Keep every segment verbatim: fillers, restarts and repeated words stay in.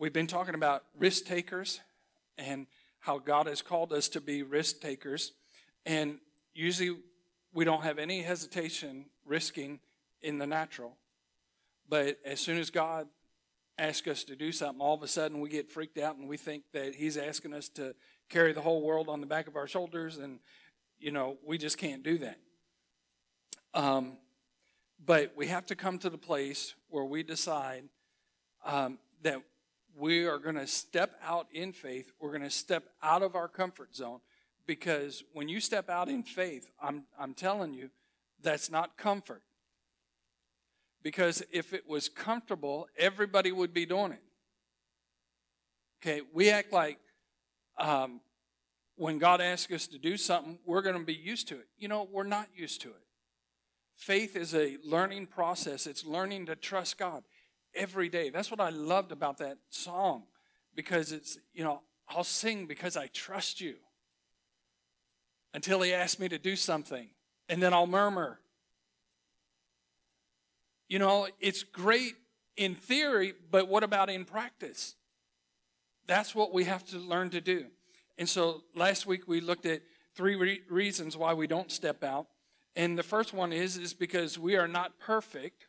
we've been talking about risk takers and how God has called us to be risk takers. And usually we don't have any hesitation risking in the natural. But as soon as God asks us to do something, all of a sudden we get freaked out and we think that he's asking us to carry the whole world on the back of our shoulders. And, you know, we just can't do that. Um, but we have to come to the place where we decide um, that we are going to step out in faith. We're going to step out of our comfort zone. Because when you step out in faith, I'm I'm telling you, that's not comfort. Because if it was comfortable, everybody would be doing it. Okay, we act like um, when God asks us to do something, we're going to be used to it. You know, we're not used to it. Faith is a learning process. It's learning to trust God every day. That's what I loved about that song. Because it's, you know, I'll sing because I trust you. Until he asks me to do something. And then I'll murmur. You know, it's great in theory, but what about in practice? That's what we have to learn to do. And so last week we looked at three re- reasons why we don't step out. And the first one is, is because we are not perfect.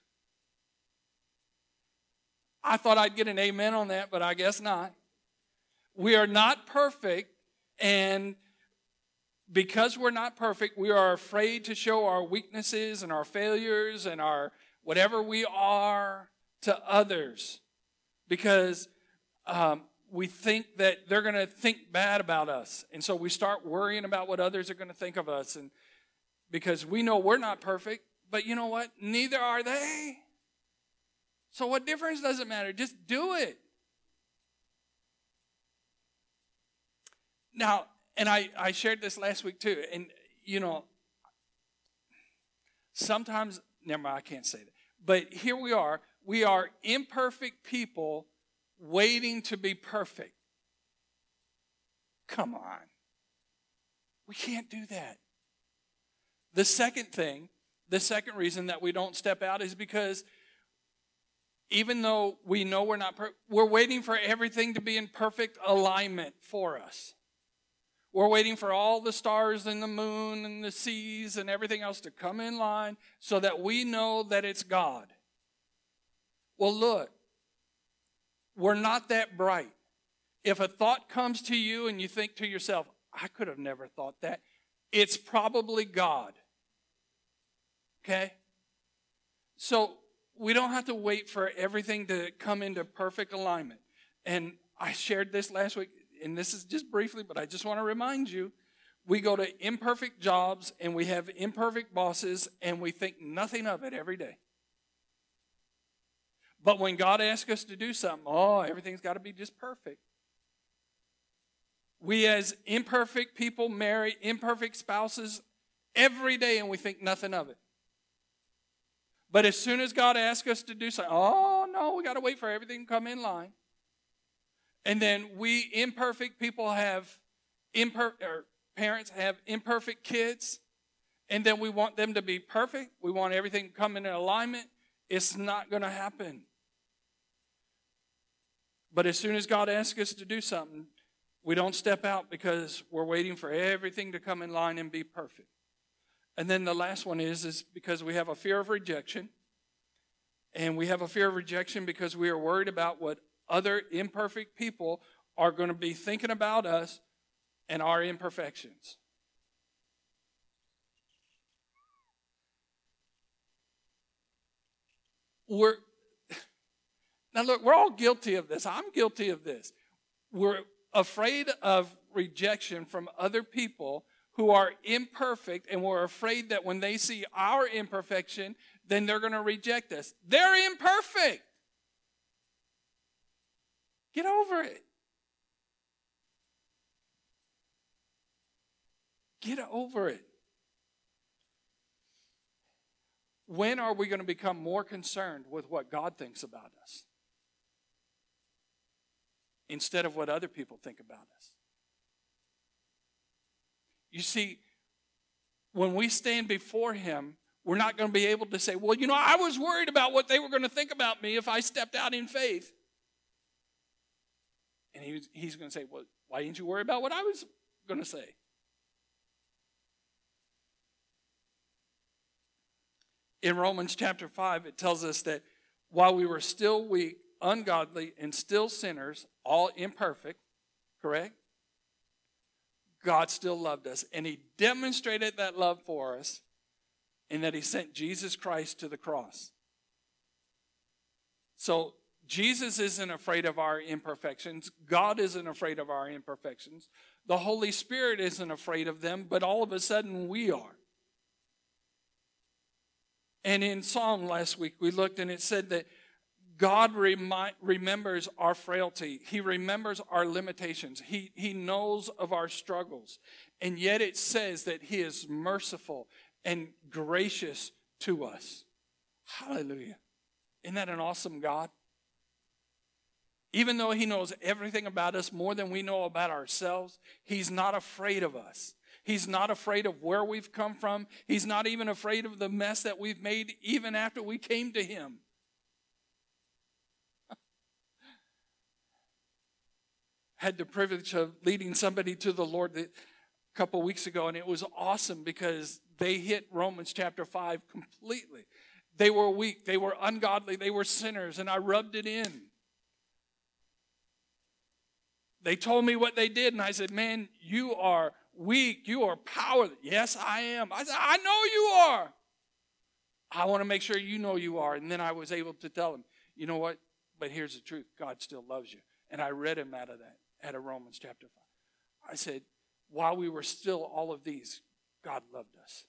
I thought I'd get an amen on that, but I guess not. We are not perfect, and because we're not perfect, we are afraid to show our weaknesses and our failures and our whatever we are to others. Because um, we think that they're going to think bad about us. And so we start worrying about what others are going to think of us. And because we know we're not perfect, but you know what? Neither are they. So what difference does it matter? Just do it. Now, and I, I shared this last week too. And, you know, sometimes, never mind, I can't say that. But here we are. We are imperfect people waiting to be perfect. Come on. We can't do that. The second thing, the second reason that we don't step out is because even though we know we're not perfect, we're waiting for everything to be in perfect alignment for us. We're waiting for all the stars and the moon and the seas and everything else to come in line so that we know that it's God. Well, look, we're not that bright. If a thought comes to you and you think to yourself, I could have never thought that, it's probably God. Okay? So we don't have to wait for everything to come into perfect alignment. And I shared this last week. And this is just briefly, but I just want to remind you, we go to imperfect jobs and we have imperfect bosses and we think nothing of it every day. But when God asks us to do something, oh, everything's got to be just perfect. We as imperfect people marry imperfect spouses every day and we think nothing of it. But as soon as God asks us to do something, oh, no, we got to wait for everything to come in line. And then we imperfect people have imper- or parents have imperfect kids. And then we want them to be perfect. We want everything to come in alignment. It's not going to happen. But as soon as God asks us to do something, we don't step out because we're waiting for everything to come in line and be perfect. And then the last one is, is because we have a fear of rejection. And we have a fear of rejection because we are worried about what other imperfect people are going to be thinking about us and our imperfections. We're now look, we're all guilty of this. I'm guilty of this. We're afraid of rejection from other people who are imperfect, and we're afraid that when they see our imperfection, then they're going to reject us. They're imperfect. Get over it. Get over it. When are we going to become more concerned with what God thinks about us instead of what other people think about us? You see, when we stand before Him, we're not going to be able to say, well, you know, I was worried about what they were going to think about me if I stepped out in faith. And he was, he's going to say, well, why didn't you worry about what I was going to say? In Romans chapter five, it tells us that while we were still weak, ungodly, and still sinners, all imperfect, correct? God still loved us. And he demonstrated that love for us in that he sent Jesus Christ to the cross. So Jesus isn't afraid of our imperfections. God isn't afraid of our imperfections. The Holy Spirit isn't afraid of them, but all of a sudden we are. And in Psalm last week, we looked and it said that God remi- remembers our frailty. He remembers our limitations. He, he knows of our struggles. And yet it says that he is merciful and gracious to us. Hallelujah. Isn't that an awesome God? Even though he knows everything about us more than we know about ourselves, he's not afraid of us. He's not afraid of where we've come from. He's not even afraid of the mess that we've made even after we came to him. Had the privilege of leading somebody to the Lord a couple weeks ago, and it was awesome because they hit Romans chapter five completely. They were weak, they were ungodly, they were sinners, and I rubbed it in. They told me what they did, and I said, man, you are weak, you are powerless. Yes, I am. I said, I know you are. I want to make sure you know you are. And then I was able to tell them, you know what? But here's the truth. God still loves you. And I read him out of that, out of Romans chapter five. I said, while we were still all of these, God loved us.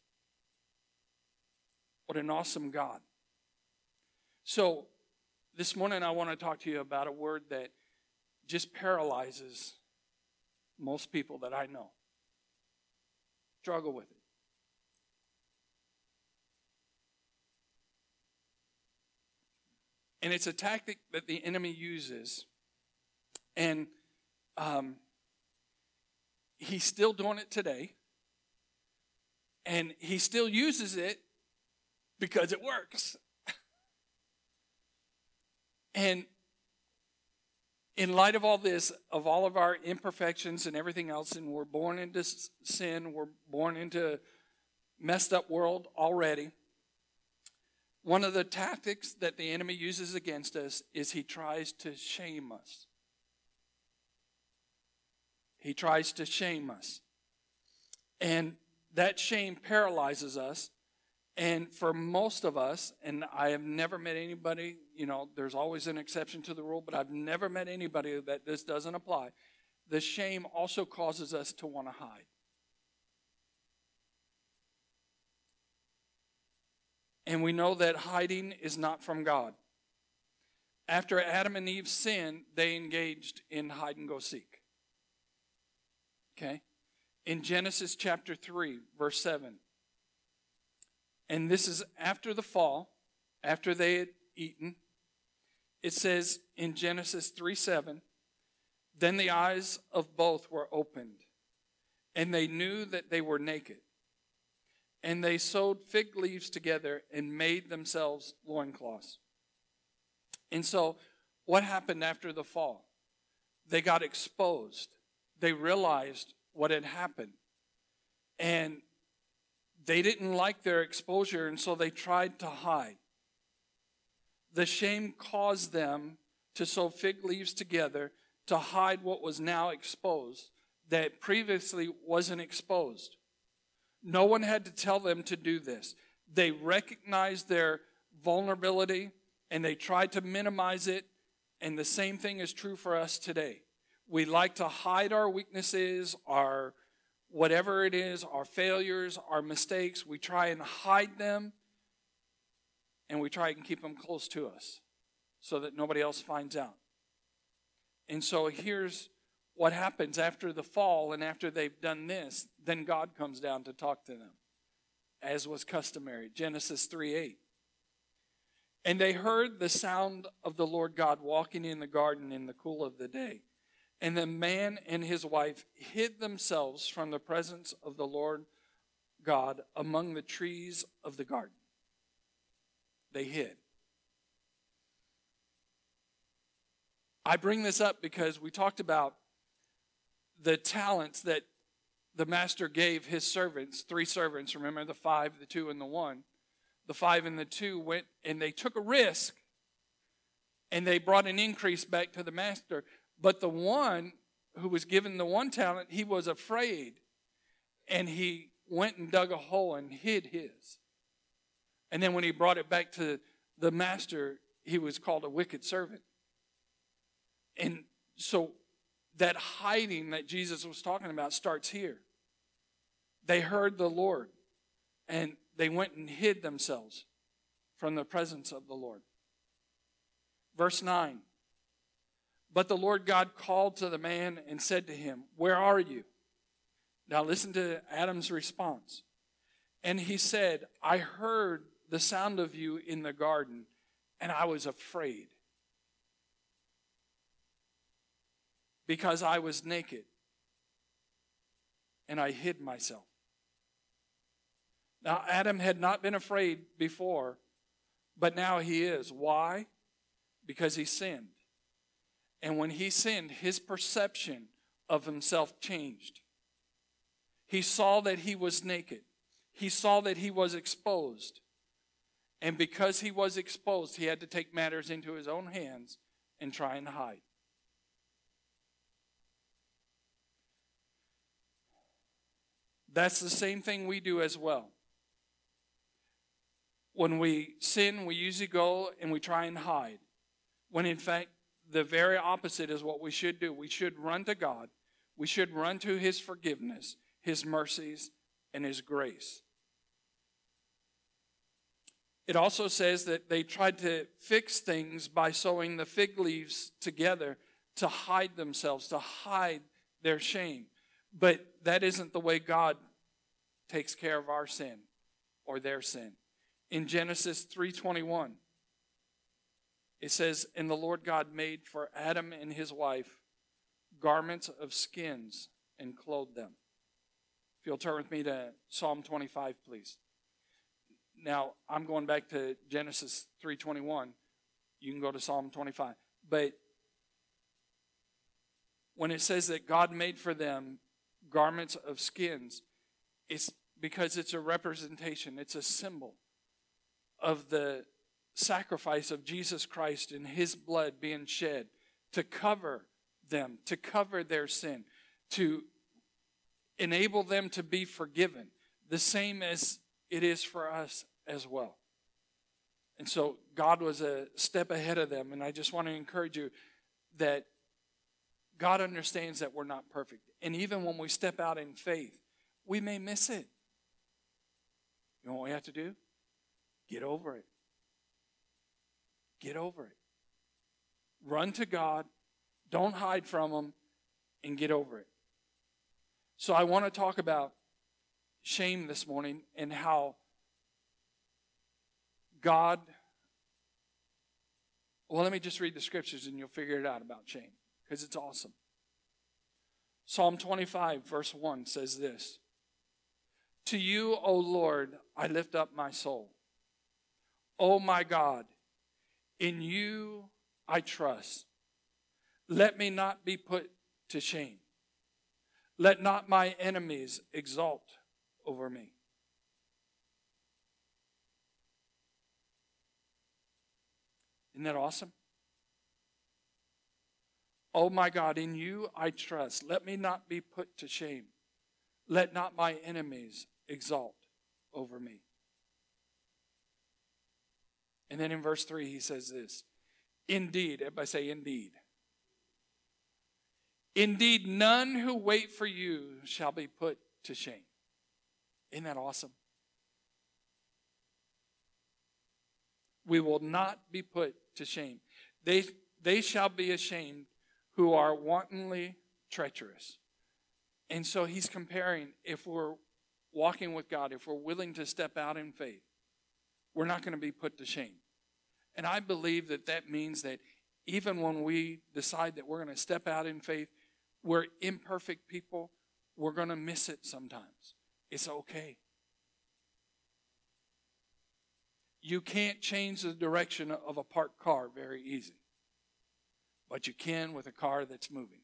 What an awesome God. So this morning I want to talk to you about a word that just paralyzes most people that I know. Struggle with it. And it's a tactic that the enemy uses. And um, he's still doing it today. And he still uses it because it works. And in light of all this, of all of our imperfections and everything else, and we're born into sin, we're born into a messed up world already, one of the tactics that the enemy uses against us is he tries to shame us. He tries to shame us. And that shame paralyzes us. And for most of us, and I have never met anybody, you know, there's always an exception to the rule, but I've never met anybody that this doesn't apply. The shame also causes us to want to hide. And we know that hiding is not from God. After Adam and Eve sinned, they engaged in hide and go seek. Okay? In Genesis chapter three, verse seven. And this is after the fall, after they had eaten. It says in Genesis three seven, then the eyes of both were opened, and they knew that they were naked. And they sewed fig leaves together and made themselves loincloths. And so what happened after the fall? They got exposed. They realized what had happened. And they didn't like their exposure, and so they tried to hide. The shame caused them to sew fig leaves together to hide what was now exposed that previously wasn't exposed. No one had to tell them to do this. They recognized their vulnerability, and they tried to minimize it, and the same thing is true for us today. We like to hide our weaknesses, our whatever it is, our failures, our mistakes, we try and hide them, and we try and keep them close to us so that nobody else finds out. And so here's what happens after the fall, and after they've done this, then God comes down to talk to them, as was customary. Genesis three eight. And they heard the sound of the Lord God walking in the garden in the cool of the day. And the man and his wife hid themselves from the presence of the Lord God among the trees of the garden. They hid. I bring this up because we talked about the talents that the master gave his servants, three servants. Remember the five, the two, and the one. The five and the two went and they took a risk and they brought an increase back to the master. But the one who was given the one talent, he was afraid and he went and dug a hole and hid his. And then when he brought it back to the master, he was called a wicked servant. And so that hiding that Jesus was talking about starts here. They heard the Lord, and they went and hid themselves from the presence of the Lord. Verse nine. But the Lord God called to the man and said to him, "Where are you?" Now listen to Adam's response. And he said, "I heard the sound of you in the garden, and I was afraid, because I was naked, and I hid myself." Now, Adam had not been afraid before, but now he is. Why? Because he sinned. And when he sinned, his perception of himself changed. He saw that he was naked. He saw that he was exposed. And because he was exposed, he had to take matters into his own hands and try and hide. That's the same thing we do as well. When we sin, we usually go and we try and hide. When in fact, the very opposite is what we should do. We should run to God. We should run to His forgiveness, His mercies, and His grace. It also says that they tried to fix things by sewing the fig leaves together to hide themselves, to hide their shame. But that isn't the way God takes care of our sin or their sin. In Genesis three twenty-one, it says, "And the Lord God made for Adam and his wife garments of skins and clothed them." If you'll turn with me to Psalm twenty-five, please. Now, I'm going back to Genesis three twenty-one. You can go to Psalm twenty-five. But when it says that God made for them garments of skins, it's because it's a representation, it's a symbol of the sacrifice of Jesus Christ and His blood being shed to cover them, to cover their sin, to enable them to be forgiven, the same as it is for us as well. And so God was a step ahead of them, and I just want to encourage you that God understands that we're not perfect. And even when we step out in faith, we may miss it. You know what we have to do? Get over it. Get over it. Run to God. Don't hide from Him, and get over it. So I want to talk about shame this morning and how God... Well, let me just read the scriptures and you'll figure it out about shame, because it's awesome. Psalm twenty-five, verse one says this: "To you, O Lord, I lift up my soul. O my God, in you I trust. Let me not be put to shame. Let not my enemies exult over me." Isn't that awesome? Oh my God, in you I trust. Let me not be put to shame. Let not my enemies exalt over me. And then in verse three he says this: "Indeed," everybody say indeed. "Indeed, none who wait for you shall be put to shame." Isn't that awesome? We will not be put to shame. They, they shall be ashamed who are wantonly treacherous. And so he's comparing, if we're walking with God, if we're willing to step out in faith, we're not going to be put to shame. And I believe that that means that even when we decide that we're going to step out in faith, we're imperfect people, we're going to miss it sometimes. It's okay. You can't change the direction of a parked car very easy. but you can with a car that's moving.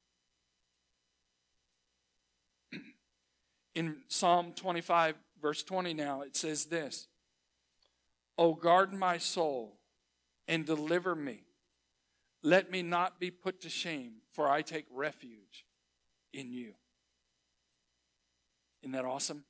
In Psalm twenty-five, verse twenty now, it says this, "O guard my soul and deliver me. Let me not be put to shame, for I take refuge in you." Isn't that awesome?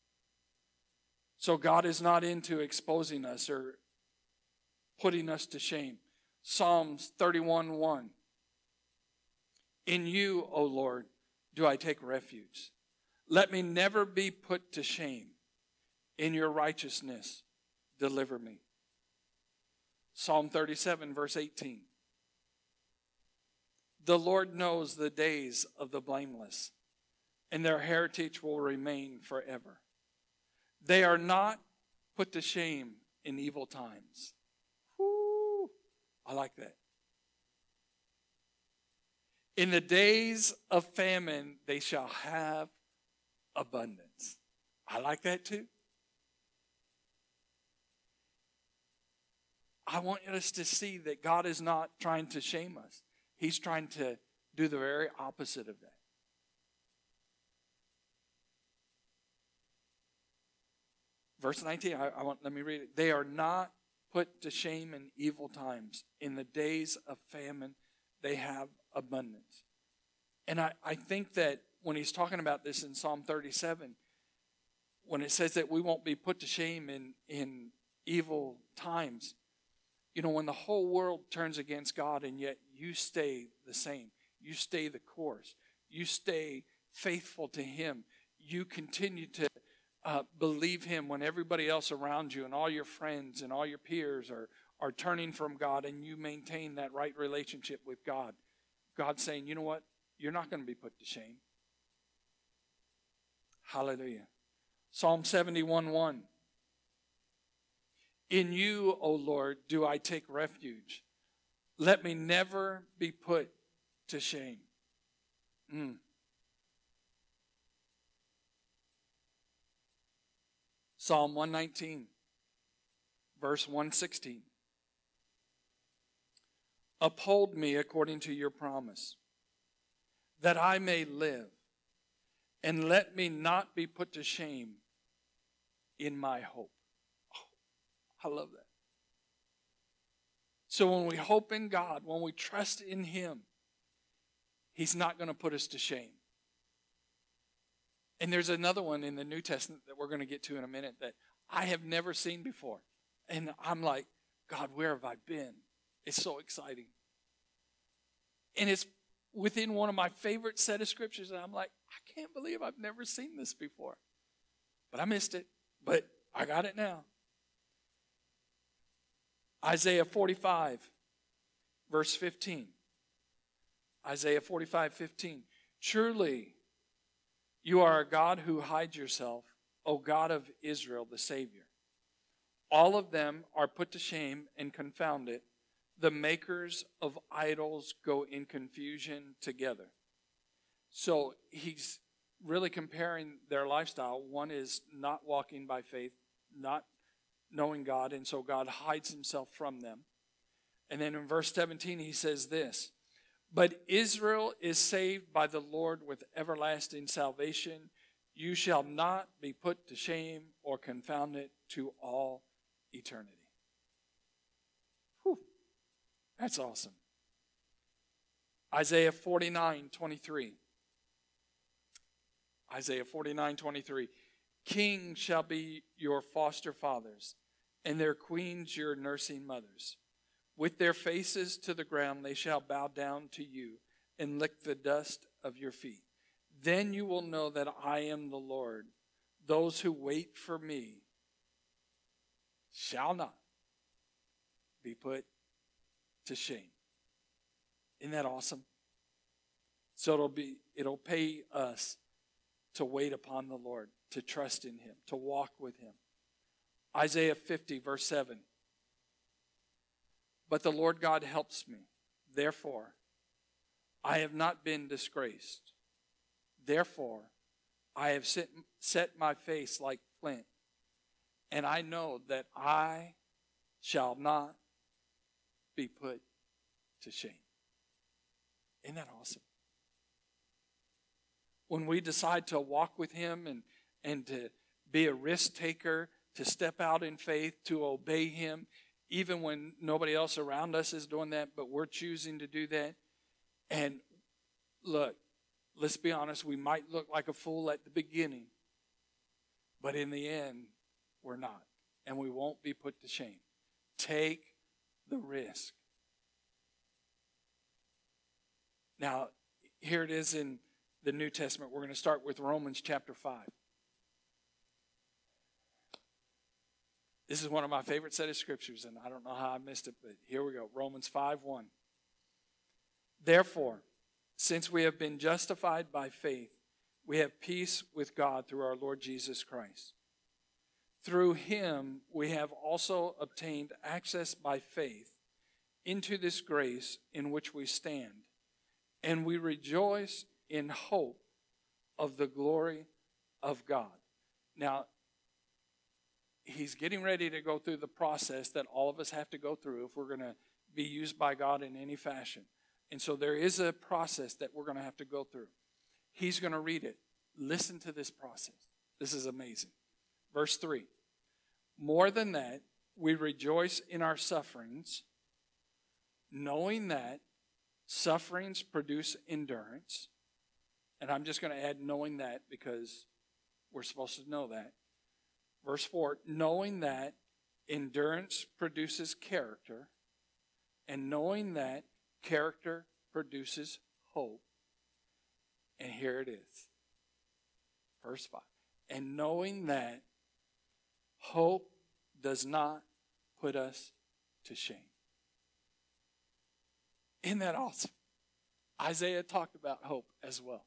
So God is not into exposing us or putting us to shame. Psalms thirty-one one. "In you, O Lord, do I take refuge. Let me never be put to shame. In your righteousness, deliver me." Psalm thirty-seven, verse eighteen. "The Lord knows the days of the blameless, and their heritage will remain forever. They are not put to shame in evil times." Whoo, I like that. "In the days of famine, they shall have abundance." I like that too. I want us to see that God is not trying to shame us. He's trying to do the very opposite of that. Verse nineteen, I, I want, let me read it. "They are not put to shame in evil times. In the days of famine, they have abundance." And I, I think that when he's talking about this in Psalm thirty-seven, when it says that we won't be put to shame in, in evil times, you know, when the whole world turns against God and yet you stay the same, you stay the course, you stay faithful to Him, you continue to uh, believe Him when everybody else around you and all your friends and all your peers are, are turning from God, and you maintain that right relationship with God. God's saying, you know what? You're not going to be put to shame. Hallelujah. Psalm seventy-one one. "In you, O Lord, do I take refuge. Let me never be put to shame." Mm. Psalm one nineteen, verse one sixteen. "Uphold me according to your promise, that I may live, and let me not be put to shame in my hope." Oh, I love that. So when we hope in God, when we trust in Him, He's not going to put us to shame. And there's another one in the New Testament that we're going to get to in a minute that I have never seen before. And I'm like, God, where have I been? It's so exciting. And it's within one of my favorite set of scriptures, and I'm like, I can't believe I've never seen this before. But I missed it. But I got it now. Isaiah forty-five, verse fifteen. Isaiah forty-five, fifteen. "Truly, you are a God who hides yourself, O God of Israel, the Savior. All of them are put to shame and confounded. The makers of idols go in confusion together." So he's really comparing their lifestyle. One is not walking by faith, not knowing God, and so God hides Himself from them. And then in verse seventeen, he says this, "But Israel is saved by the Lord with everlasting salvation. You shall not be put to shame or confounded to all eternity." Whew. That's awesome. Isaiah forty-nine twenty-three. Isaiah forty-nine twenty-three. "Kings shall be your foster fathers, and their queens your nursing mothers. With their faces to the ground they shall bow down to you and lick the dust of your feet. Then you will know that I am the Lord. Those who wait for me shall not be put to shame." Isn't that awesome? So it'll be it'll pay us to wait upon the Lord, to trust in Him, to walk with Him. Isaiah fifty, verse seven. "But the Lord God helps me. Therefore, I have not been disgraced. Therefore, I have set, set my face like flint, and I know that I shall not be put to shame." Isn't that awesome? When we decide to walk with him and, and to be a risk taker, to step out in faith, to obey him, even when nobody else around us is doing that, but we're choosing to do that. And look, let's be honest, we might look like a fool at the beginning, but in the end, we're not. And we won't be put to shame. Take the risk. Now, here it is in the New Testament. We're going to start with Romans chapter five. This is one of my favorite set of scriptures, and I don't know how I missed it, but here we go. Romans five one. Therefore, since we have been justified by faith, we have peace with God through our Lord Jesus Christ. Through him, we have also obtained access by faith into this grace in which we stand, and we rejoice in hope of the glory of God. Now, he's getting ready to go through the process that all of us have to go through if we're going to be used by God in any fashion. And so there is a process that we're going to have to go through. He's going to read it. Listen to this process. This is amazing. Verse three. More than that, we rejoice in our sufferings, knowing that sufferings produce endurance. And I'm just going to add knowing that because we're supposed to know that. Verse four, knowing that endurance produces character, and knowing that character produces hope. And here it is. Verse five. And knowing that hope does not put us to shame. Isn't that awesome? Isaiah talked about hope as well.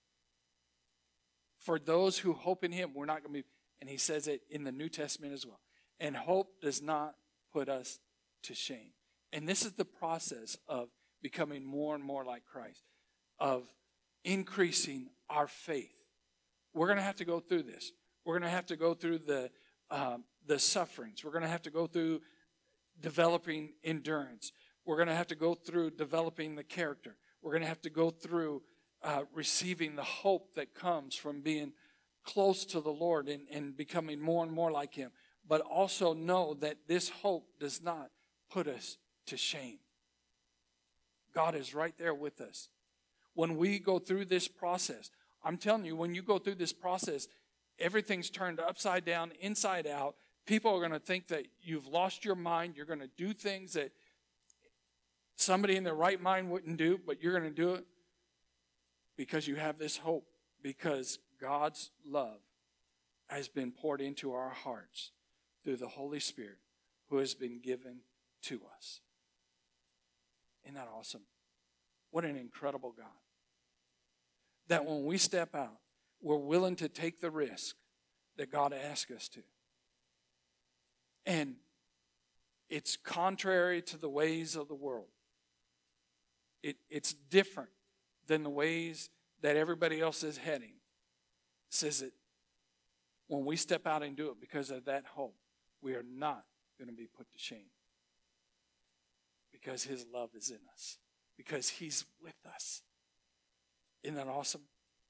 For those who hope in him, we're not going to be, and he says it in the New Testament as well. And hope does not put us to shame. And this is the process of becoming more and more like Christ, of increasing our faith. We're going to have to go through this. We're going to have to go through the um, the sufferings. We're going to have to go through developing endurance. We're going to have to go through developing the character. We're going to have to go through uh, receiving the hope that comes from being close to the Lord and, and becoming more and more like him. But also know that this hope does not put us to shame. God is right there with us. When we go through this process, I'm telling you, when you go through this process, everything's turned upside down, inside out. People are going to think that you've lost your mind. You're going to do things that somebody in their right mind wouldn't do, but you're going to do it because you have this hope, because God's love has been poured into our hearts through the Holy Spirit who has been given to us. Isn't that awesome? What an incredible God. That when we step out, we're willing to take the risk that God asks us to. And it's contrary to the ways of the world. It, it's different than the ways that everybody else is heading. It says that when we step out and do it because of that hope, we are not going to be put to shame. Because his love is in us. Because he's with us. Isn't that awesome?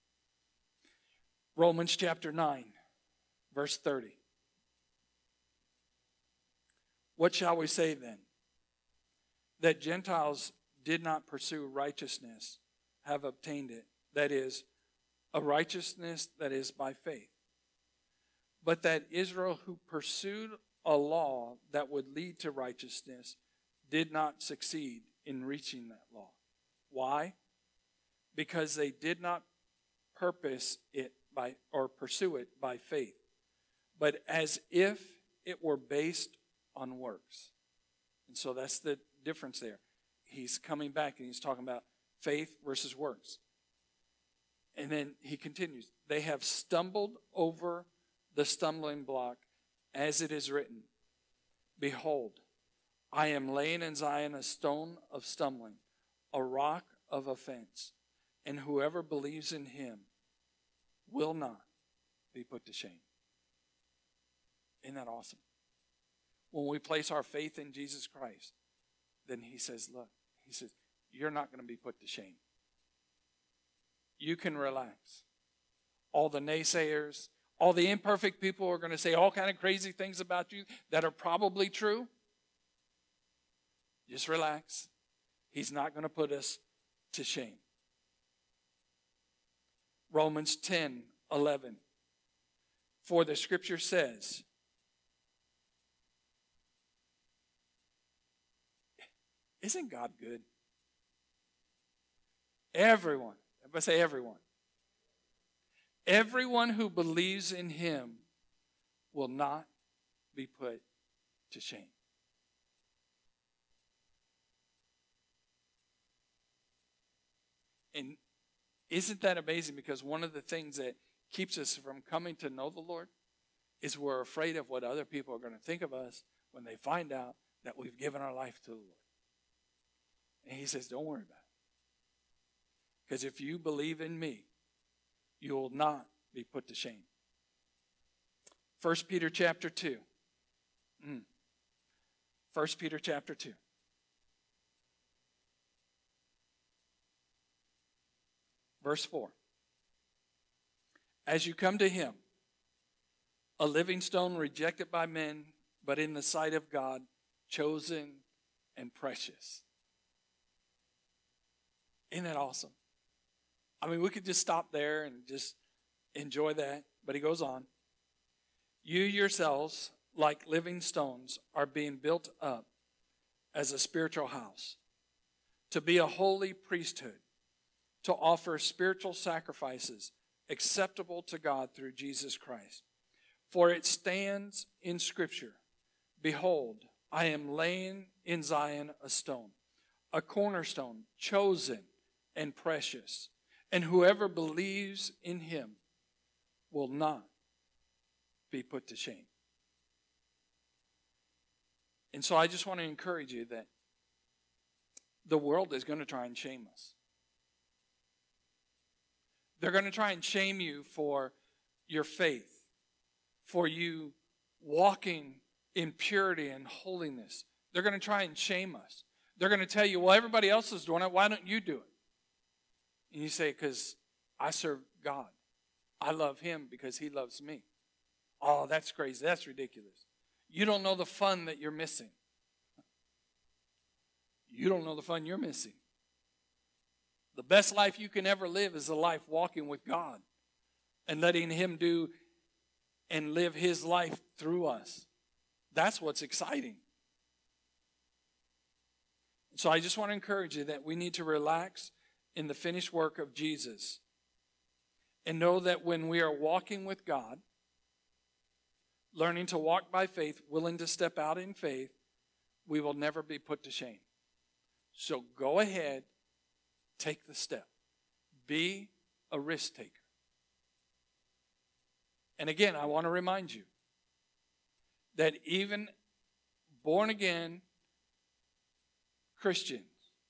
Romans chapter nine, verse thirty. What shall we say then? That Gentiles did not pursue righteousness, have obtained it. That is, a righteousness that is by faith. But that Israel, who pursued a law that would lead to righteousness, did not succeed in reaching that law. Why? Because they did not purpose it by or pursue it by faith, but as if it were based on works. And so that's the difference there. He's coming back and he's talking about faith versus works. And then he continues, they have stumbled over the stumbling block, as it is written, behold, I am laying in Zion a stone of stumbling, a rock of offense, and whoever believes in him will not be put to shame. Isn't that awesome? When we place our faith in Jesus Christ, then he says, look, he says, you're not going to be put to shame. you can relax. All the naysayers, all the imperfect people are going to say all kind of crazy things about you that are probably true. Just relax. He's not going to put us to shame. Romans ten eleven. For the scripture says, isn't God good? Everyone, everybody say everyone. Everyone who believes in him will not be put to shame. And isn't that amazing? Because one of the things that keeps us from coming to know the Lord is we're afraid of what other people are going to think of us when they find out that we've given our life to the Lord. And he says, don't worry about it. Because if you believe in me, you will not be put to shame. First Peter chapter two. Mm. First Peter chapter two. Verse four. As you come to him, a living stone rejected by men, but in the sight of God, chosen and precious. Isn't that awesome? I mean, we could just stop there and just enjoy that. But he goes on. You yourselves, like living stones, are being built up as a spiritual house, to be a holy priesthood, to offer spiritual sacrifices acceptable to God through Jesus Christ. For it stands in Scripture, behold, I am laying in Zion a stone, a cornerstone, chosen and precious, and whoever believes in him will not be put to shame. And so I just want to encourage you that the world is going to try and shame us. They're going to try and shame you for your faith, for you walking in purity and holiness. They're going to try and shame us. They're going to tell you, well, everybody else is doing it. Why don't you do it? And you say, because I serve God. I love him because he loves me. Oh, that's crazy. That's ridiculous. You don't know the fun that you're missing. You don't know the fun you're missing. The best life you can ever live is a life walking with God and letting him do and live his life through us. That's what's exciting. So I just want to encourage you that we need to relax in the finished work of Jesus and know that when we are walking with God, learning to walk by faith, willing to step out in faith, we will never be put to shame. So go ahead, take the step. Be a risk taker. And again, I want to remind you that even born again Christians,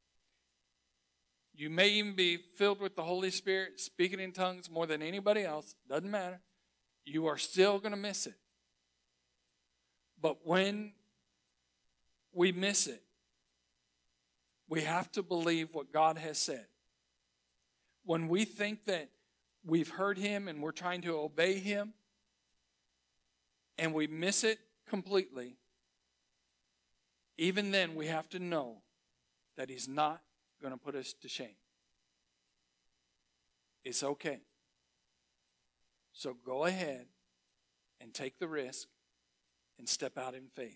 you may even be filled with the Holy Spirit, speaking in tongues more than anybody else, doesn't matter. You are still going to miss it. But when we miss it, we have to believe what God has said. When we think that we've heard him and we're trying to obey him, and we miss it completely, even then we have to know that he's not going to put us to shame. It's okay. So go ahead and take the risk and step out in faith.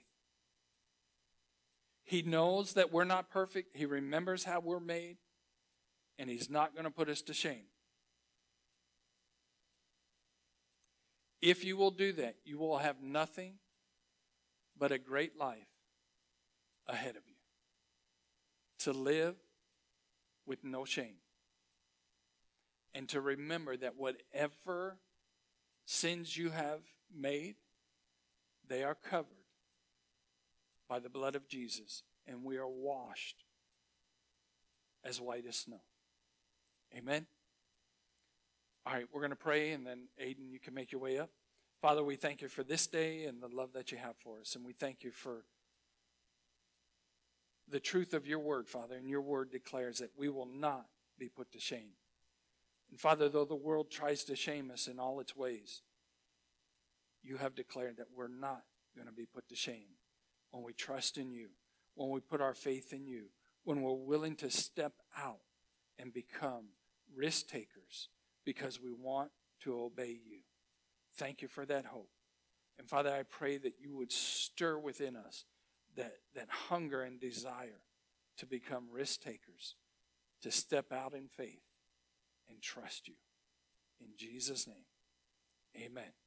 He knows that we're not perfect. He remembers how we're made. And he's not going to put us to shame. If you will do that, you will have nothing but a great life ahead of you. To live with no shame. And to remember that whatever sins you have made, they are covered by the blood of Jesus, and we are washed as white as snow. Amen? All right, we're going to pray, and then Aiden, you can make your way up. Father, we thank you for this day and the love that you have for us, and we thank you for the truth of your word, Father, and your word declares that we will not be put to shame. And Father, though the world tries to shame us in all its ways, you have declared that we're not going to be put to shame when we trust in you, when we put our faith in you, when we're willing to step out and become risk takers because we want to obey you. Thank you for that hope. And Father, I pray that you would stir within us that, that hunger and desire to become risk takers, to step out in faith and trust you. In Jesus' name, amen.